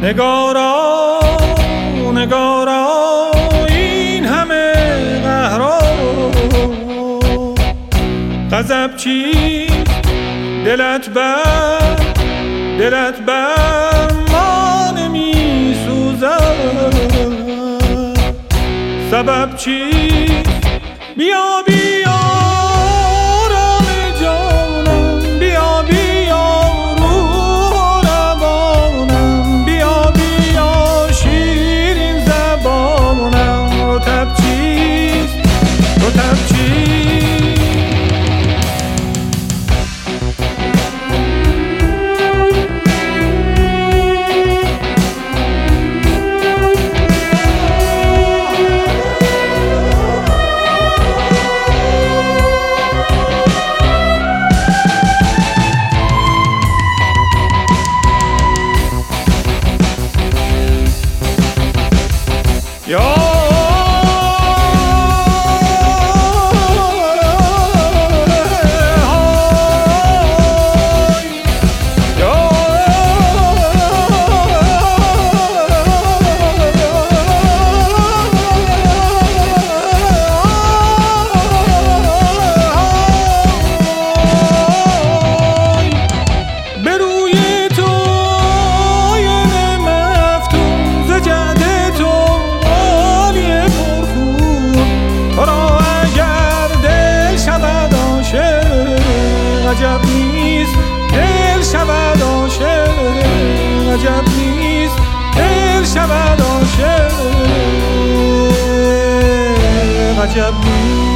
نگارا نگارا این همه قهرا غضب چیست دلت بر ما نمی سوزد سبب چیست بیا بیا رام جانم بیا بیا روح روانم بیا بیا شیرین زبانم رطب چیست عجب نیست دل شود عاشق عجب نیست دل شود عاشق عجب نیست